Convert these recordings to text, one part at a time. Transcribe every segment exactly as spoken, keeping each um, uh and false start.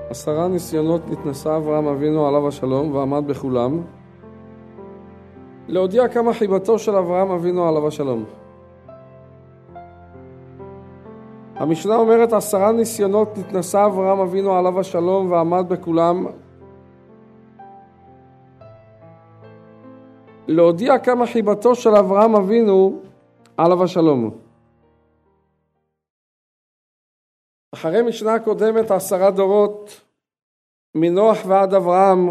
עשרה ניסיונות נתנסה אברהם אבינו עליו השלום ועמד בכולם, להודיע כמה חיבתו של אברהם אבינו עליו השלום. המשנה אומרת עשרה ניסיונות נתנסה אברהם אבינו עליו השלום ועמד בכולם, להודיע כמה חיבתו של אברהם אבינו עליו השלום. אחרי משנה הקודמת עשרה דורות מנוח ועד אברהם,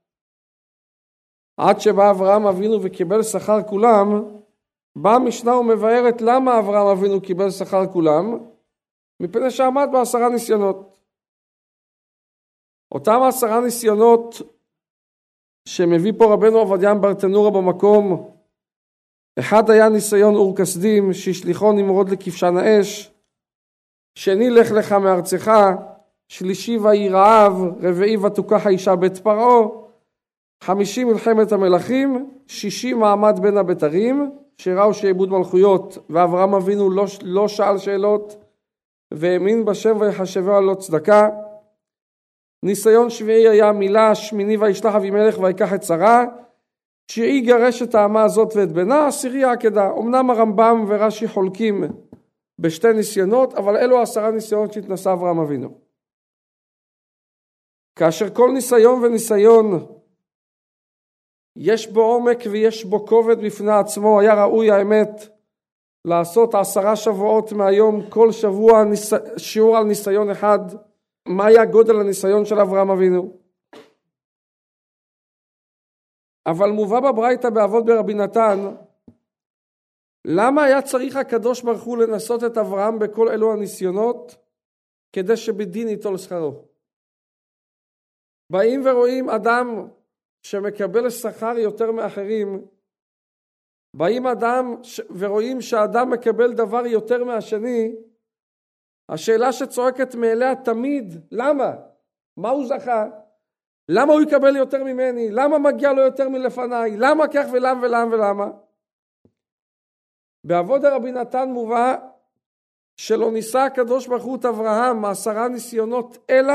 עד שבא אברהם אבינו וקיבל שכר כולם, באה משנה ומבארת למה אברהם אבינו קיבל שכר כולם, מפני שעמד בעשרה ניסיונות. אותם עשרה ניסיונות שמביא פה רבנו עובדיה ברטנורה במקום, אחד היה ניסיון אור כסדים שהשליחו נמרוד לכבשן האש, שני לך לך מארצך, שלישי ויהי רעב, רביעי ותוקח האישה בית פרעה, חמישי מלחמת המלכים, שישי מעמד בין הבתרים, שראו שעבוד מלכויות, ואברהם אבינו לא, לא שאל שאלות, והאמין בשם ויחשבו לו צדקה. ניסיון שביעי היה מילה, שמיני וישלח אבימלך ויקח את שרה, תשיעי גרש את האמה הזאת ואת בנה, עשירי העקדה. אמנם הרמב"ם ורש"י חולקים בשתי ניסיונות, אבל אלו עשרה ניסיונות שהתנסה אברהם אבינו. כאשר כל ניסיון וניסיון יש בו עומק ויש בו כובד בפני עצמו, היה ראוי האמת לעשות עשרה שבועות מהיום, כל שבוע ניס... שיעור על ניסיון אחד. מה היה גודל הניסיון של אברהם אבינו? אבל מובא בברייתא באבות ברבי נתן, למה היה צריך הקדוש ברוך הוא לנסות את אברהם בכל אלו הניסיונות? כדי שבדין ייטול שכרו. באים ורואים אדם שמקבל שכר יותר מאחרים, באים אדם ש... ורואים שהאדם מקבל דבר יותר מהשני, השאלה שצועקת מאליה תמיד, למה? מה הוא זכה? למה הוא יקבל יותר ממני? למה מגיע לו יותר מלפניי? למה כך ולמה ולמה ולמה? באבות רבי נתן מובא שלא ניסה הקדוש ברוך הוא את אברהם מעשרה ניסיונות, אלא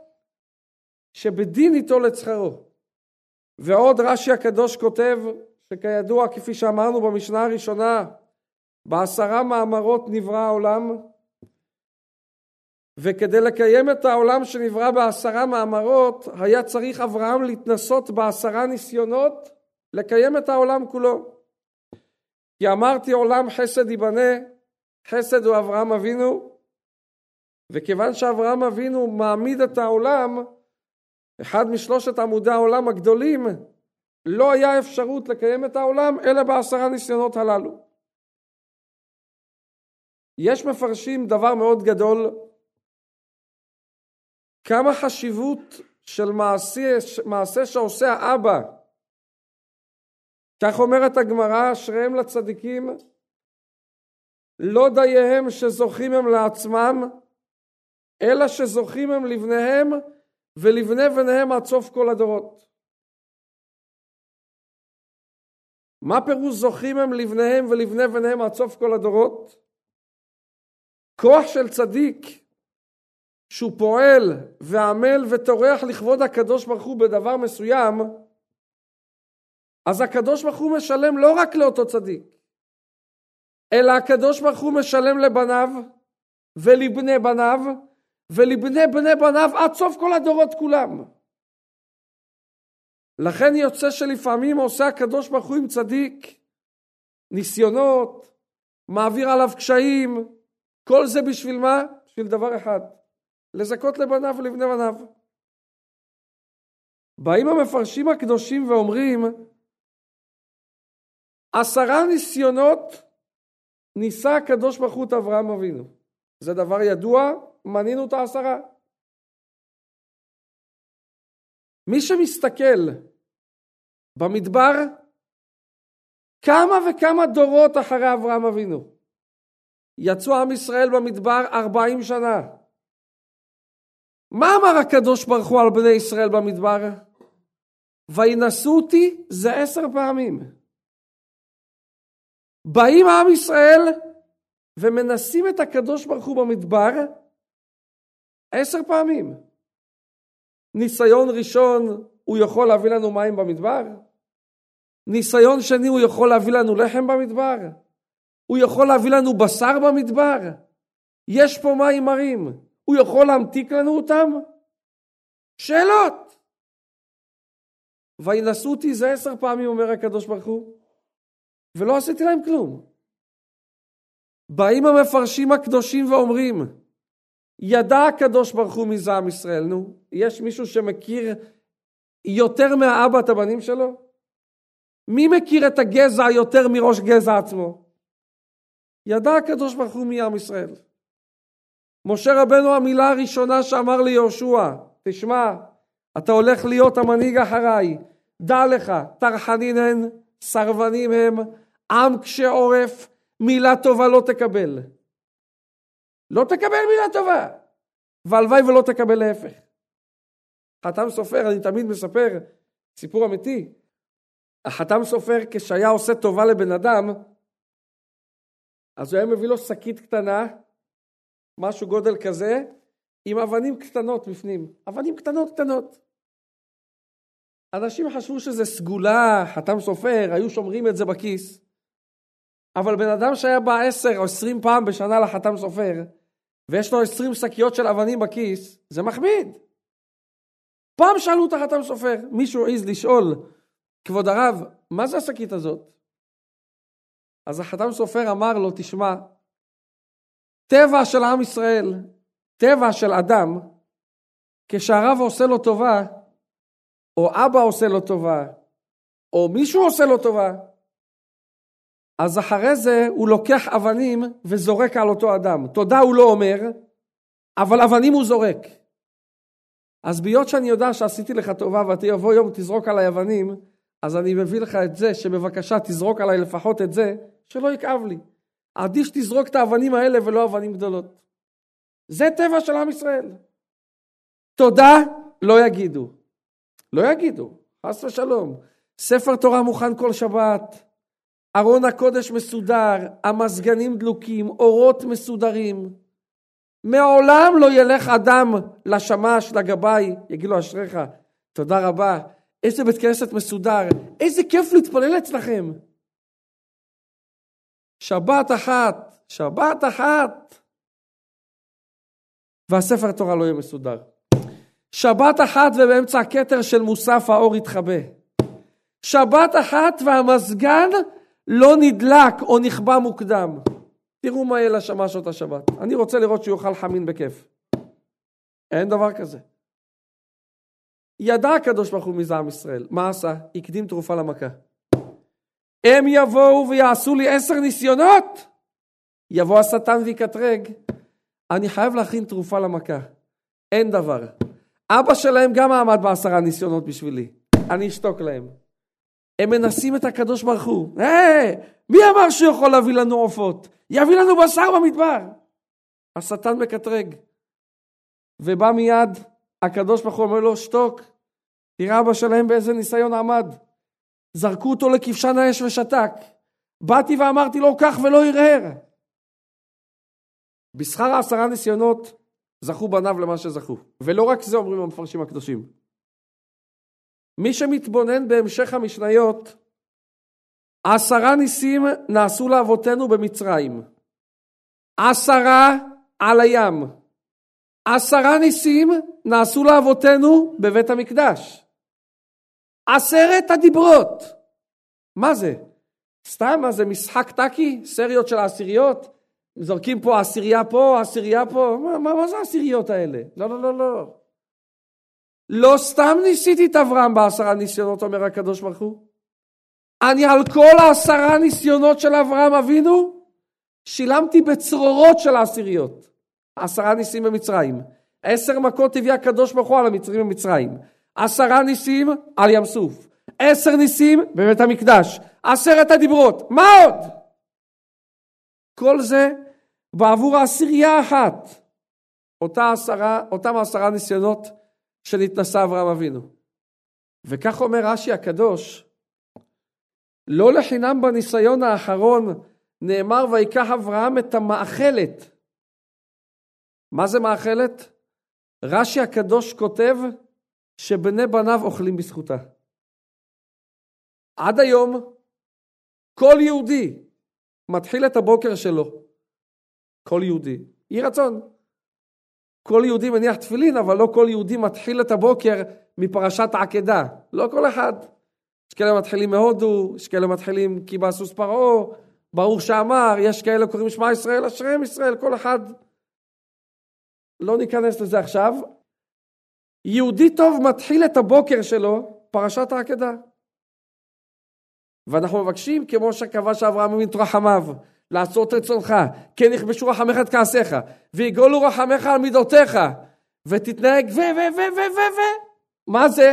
שבדין ייטול את שכרו. ועוד רש"י הקדוש כותב שכידוע, כפי שאמרנו במשנה הראשונה, בעשרה מאמרות נברא העולם, וכדי לקיים את העולם שנברא בעשרה מאמרות, היה צריך אברהם להתנסות בעשרה ניסיונות, לקיים את העולם כולו. כי אמרתי עולם חסד ייבנה, חסד הוא אברהם אבינו, וכיוון שאברהם אבינו מעמיד את העולם, אחד משלושת עמודי העולם הגדולים, לא היה אפשרות לקיים את העולם, אלא בעשרה ניסיונות הללו. יש מפרשים דבר מאוד גדול, כמה חשיבות של מעשה, מעשה שעושה האבא. כך אומרת הגמרא, אשריהם לצדיקים, לא דייהם שזוכים הם לעצמם, אלא שזוכים הם לבניהם, ולבני בניהם עד סוף כל הדורות. מה פירוש זוכים הם לבניהם ולבני בניהם עד סוף כל הדורות? כוח של צדיק, שהוא פועל ועמל וטורח לכבוד הקדוש ברוך הוא בדבר מסוים, אז הקדוש ברוך הוא משלם לא רק לאותו צדיק, אלא הקדוש ברוך הוא משלם לבניו ולבני בניו ולבני בני בניו עד סוף כל הדורות כולם. לכן יוצא שלפעמים עושה הקדוש ברוך הוא עם צדיק ניסיונות, מעביר עליו קשיים, כל זה בשביל מה? בשביל דבר אחד, לזכות לבניו ולבני בניו. באים המפרשים הקדושים ואומרים, עשרה ניסיונות ניסה הקדוש ברוך הוא את אברהם אבינו. זה דבר ידוע, מנינו את העשרה. מי שמסתכל במדבר, כמה וכמה דורות אחרי אברהם אבינו, יצאו עם ישראל במדבר ארבעים שנה. מה אמר הקדוש ברוך הוא על בני ישראל במדבר? וינסו אותי זה עשר פעמים. באים עם ישראל ומנסים את הקדוש ברוך הוא במדבר עשר פעמים. ניסיון ראשון, הוא יכול להביא לנו מים במדבר? ניסיון שני, הוא יכול להביא לנו לחם במדבר? הוא יכול להביא לנו בשר במדבר? יש פה מים מרים, הוא יכול להמתיק לנו אותם? שאלות. וינשאו אותי זה עשר פעמים, אומר הקדוש ברוך הוא, ולא עשיתי להם כלום. באים המפרשים הקדושים ואומרים, ידע הקדוש ברוך הוא מי זה עם ישראל. נו, יש מישהו שמכיר יותר מהאבא את הבנים שלו? מי מכיר את הגזע יותר מראש גזע עצמו? ידע הקדוש ברוך הוא מי עם ישראל. משה רבנו, המילה הראשונה שאמר ליהושע, תשמע, אתה הולך להיות המנהיג אחריי, דע לך, טרחנין הן, סרבנים הם, עם קשה עורף, מילה טובה לא תקבל. לא תקבל מילה טובה, והלוואי ולא תקבל להפך. חתם סופר, אני תמיד מספר, סיפור אמיתי, החתם סופר כשהיה עושה טובה לבן אדם, אז הוא היה מביא לו שקית קטנה, משהו גודל כזה, עם אבנים קטנות בפנים, אבנים קטנות קטנות. אנשים חשבו שזה סגולה, חתם סופר, היו שומרים את זה בכיס, אבל בן אדם שהיה בא עשר או עשרים פעם בשנה לחתם סופר, ויש לו עשרים שקיות של אבנים בכיס, זה מכביד. פעם שאלו את החתם סופר, מישהו עז לשאול, כבוד הרב, מה זה השקית הזאת? אז החתם סופר אמר לו, תשמע, טבע של עם ישראל, טבע של אדם, כשהרב עושה לו טובה, או אבא עושה לו טובה, או מישהו עושה לו טובה, אז אחרי זה הוא לוקח אבנים וזורק על אותו אדם. תודה הוא לא אומר, אבל אבנים הוא זורק. אז ביות שאני יודע שעשיתי לך טובה ואתה יבוא יום תזרוק עליי אבנים, אז אני מביא לך את זה שבבקשה תזרוק עליי לפחות את זה, שלא יקעב לי. עדיף שתזרוק את האבנים האלה ולא אבנים גדולות. זה טבע של עם ישראל. תודה לא יגידו. לא יגידו, חס ושלום. ספר תורה מוכן כל שבת, ארון הקודש מסודר, המזגנים דלוקים, אורות מסודרים. מעולם לא ילך אדם לשמש, לגבאי, יגיד לו אשריך, תודה רבה, איזה בית כנסת מסודר, איזה כיף להתפלל אצלכם. שבת אחת, שבת אחת, והספר תורה לא יהיה מסודר. שבת אחת ובאמצע הכתר של מוסף האור יתחבא. שבת אחת והמזגן לא נדלק או נכבה מוקדם. תראו מה יהיה לשמש אותה שבת. אני רוצה לראות שהוא יאכל חמין בכיף. אין דבר כזה. ידע הקדוש ברוך הוא מי זה עם ישראל. מה עשה? הקדים תרופה למכה. הם יבואו ויעשו לי עשר ניסיונות. יבוא השטן ויקטרג. אני חייב להכין תרופה למכה. אין דבר. אבא שלהם גם עמד בעשרה ניסיונות בשבילי. אני אשתוק להם. הם מנסים את הקדוש ברוך הוא. היי, מי אמר שהוא יכול להביא לנו עופות? יביא לנו בשר במדבר. השטן מקטרג. ובא מיד, הקדוש ברוך הוא אומר לו, שתוק. תראה אבא שלהם באיזה ניסיון עמד. זרקו אותו לכבשן האש ושתק. באתי ואמרתי לו כך ולא ירהר. בשכר העשרה ניסיונות, זכו בניו למה שזכו. ולא רק זה אומרים המפרשים הקדושים. מי שמתבונן בהמשך המשניות, עשרה ניסים נעשו לאבותינו במצרים. עשרה על הים. עשרה ניסים נעשו לאבותינו בבית המקדש. עשרת הדיברות. מה זה? סתם, מה זה משחק טקי? סריות של העשיריות? זורקים פה עשירייה פה, עשירייה פה. מה, מה, מה זה העשיריות האלה? לא, לא, לא, לא. לא סתם ניסיתי את אברהם בעשרה ניסיונות, אומר הקדוש ברוך הוא. אני על כל העשרה ניסיונות של אברהם אבינו, שילמתי בצרורות של העשיריות. עשרה ניסים במצרים. עשר מכות הביא הקדוש ברוך הוא על המצרים במצרים. עשרה ניסים על ים סוף. עשר ניסים בבית המקדש. עשרת הדיברות. מה עוד? כל זה בעבור העשירייה אחת. אותה עשרה, אותם עשרה ניסיונות שנתנסה אברהם אבינו. וכך אומר רש"י הקדוש, לא לחינם בניסיון האחרון נאמר ויקח אברהם את המאכלת. מה זה מאכלת? רש"י הקדוש כותב שבני בניו אוכלים בזכותה. עד היום, כל יהודי מתחיל את הבוקר שלו. כל יהודי. יהי רצון. כל יהודי מניח תפילין, אבל לא כל יהודי מתחיל את הבוקר מפרשת העקדה. לא כל אחד. יש כאלה מתחילים מהודו, יש כאלה מתחילים כי בסוס פרעה, ברוך שאמר, יש כאלה קוראים שמע ישראל, אשריהם ישראל, כל אחד. לא ניכנס לזה עכשיו. יהודי טוב מתחיל את הבוקר שלו, פרשת העקדה. ואנחנו מבקשים, כמו שכבש אברהם אבינו את רחמיו, לעשות רצונך, כן יכבשו רחמך את כעסיך, ויגולו רחמך על מידותיך, ותתנהג ו ו ו ו ו ו. מה זה?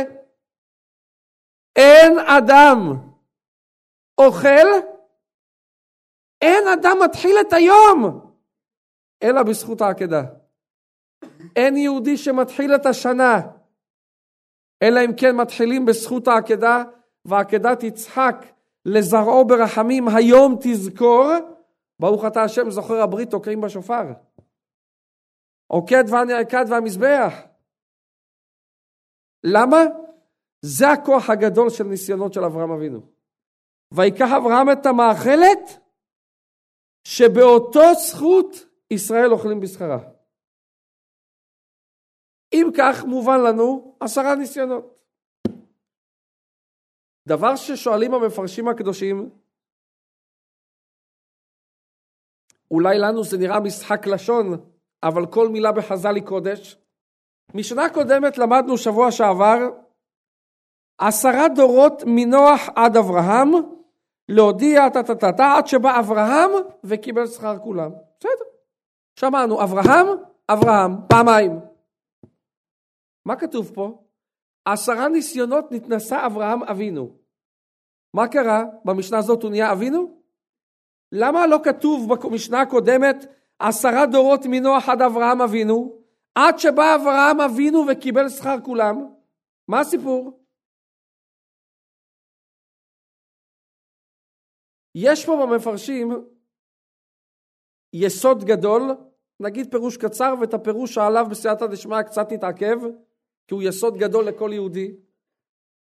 אין אדם אוכל, אין אדם מתחיל את היום, אלא בזכות העקדה. אין יהודי שמתחיל את השנה, אלא אם כן מתחילים בזכות העקדה, והעקדה תצחק לזרעו ברחמים, היום תזכור, ברוך אתה השם זוכר הברית, תוקעים בשופר. עוקד והנעקד והמזבח. למה? זה הכוח הגדול של ניסיונות של אברהם אבינו. ויקח אברהם את המאכלת, שבאותו זכות ישראל אוכלים בשכרה. אם כך מובן לנו עשרה ניסיונות. דבר ששואלים המפרשים הקדושים, אולי לנו זה נראה משחק לשון, אבל כל מילה בחז"ל היא קודש. משנה קודמת למדנו שבוע שעבר, עשרה דורות מנוח עד אברהם, להודיע תתתתה עד שבא אברהם וקיבל שכר כולם. בסדר. שמענו, אברהם, אברהם, פעמיים. מה כתוב פה? עשרה ניסיונות נתנסה אברהם אבינו. מה קרה? במשנה הזאת הוא נהיה אבינו? למה לא כתוב במשנה הקודמת עשרה דורות מנוח עד אברהם אבינו, עד שבא אברהם אבינו וקיבל שכר כולם? מה הסיפור? יש פה במפרשים יסוד גדול, נגיד פירוש קצר, ואת הפירוש שעליו בסייעתא דשמיא קצת נתעכב, כי הוא יסוד גדול לכל יהודי.